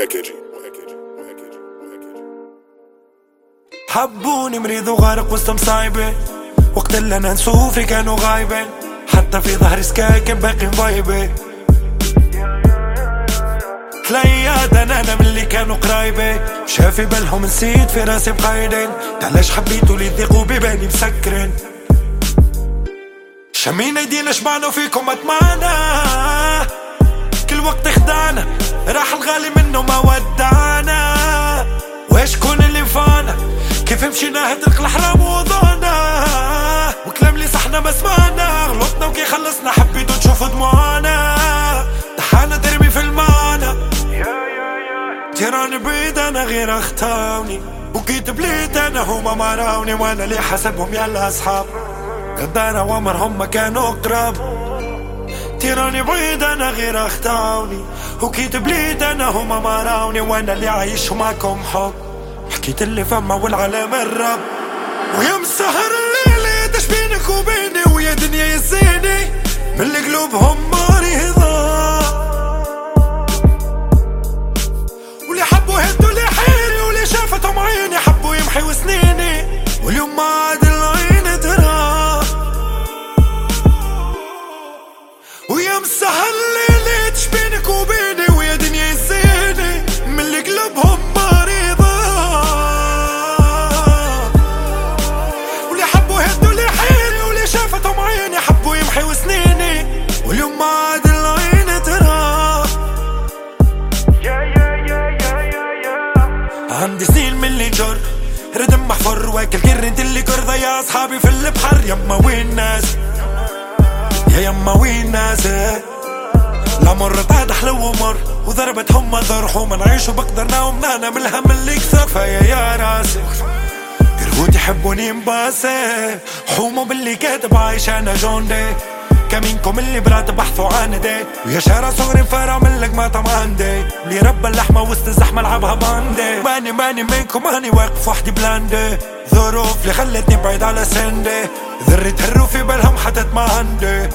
وهكاجي. حبوني مريض وغارق وسط مصايبة، وقت اللي انا نسوفي كانوا غايبين، حتى في ظهري سكاي كان باقي مفايبة. تليات انا من اللي كانوا قرايبة، شافي بالهم نسيت في راسي مقايدين، تعلاش حبيتوا لي تضيقوا ببالي مسكرين. شمينا ايدينا شبعنا وفيكم اتمعنا، كل وقت خدعنا، راح الغالي منه ما ودعنا. واش كون اللي فانا كيف مشينا هدرق الحرام ووضعنا، وكلام اللي صحنا ما سمعنا، غلطنا وكي خلصنا حبيتوا تشوفوا دموعنا، تحانا ترمي في المعنى. جيراني بعيد انا غير اختاوني، وكيت بليت انا هما ما راوني، وانا اللي حسبهم يلا اصحاب، غدارة وامر هما كانوا قراب. تيراني بعيد انا غير اختاوني، وكيت بليت انا هما ما راوني، وانا اللي عايش معاكم حب، حكيت اللي فما والعالم الرب. ويا مسهر الليل داش بينك وبيني، ويا دنيا يزيني من اللي قلوبهم مريضة، واللي حبوا هدوا لي حيري، واللي شافتهم عيني حبوا يمحيوا سنيني، واليوم ما عاد العين ترى. ويا مسهر الليل داش بينك وبيني، ويا دنيا يزيني من اللي قلوبهم مريضة، واللي حبوا هدوا لي حيري، واللي شافتهم عيني حبوا يمحيوا سنيني، واليوم ما عاد العين ترى. عندي سنين من اللي جر ردم محفر، واكل قرنت اللي قرضة يا اصحابي في البحر. يما وين ناس يا يما وين ناس، لا مرت عاد حلو ومر، وضربتهم مضر وما نعيش وبقدر ناوم نانا من الهم اللي كثر. فيا يا راسي قرقوت يحبوني مباسي، حوموا باللي كاتب عايش انا جون دي، كمينكم اللي برات بحثوا عن دي، ويا شارع صغري مفارع من لك ما طمع عندي، اللي رب اللحمة وسط الزحمة العبها باندي. ماني منكم ماني واقف وحدي بلاندي، ظروف اللي خلتني بعيد على سندي، ذرة هروا في بالهم حتت ما عندي.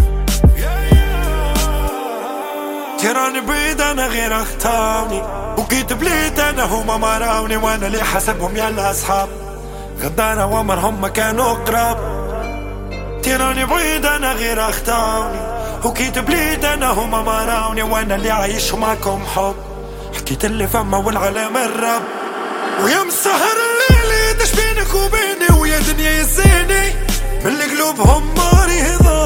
جيراني بعيد انا غير اختاوني، وكيت بليت انا هما ما راوني، وانا اللي حسبهم يلا اصحاب، غدارة وامر هما كانوا قراب. تيراني بعيد انا غير اختاوني، وكيت بليت انا هما ما راوني، وانا اللي عايش معاكم حب، حكيت اللي فما والعالم الرب. ويا مسهر الليل داش بينك وبيني، ويا دنيا يزيني من اللي قلوبهم مريضة،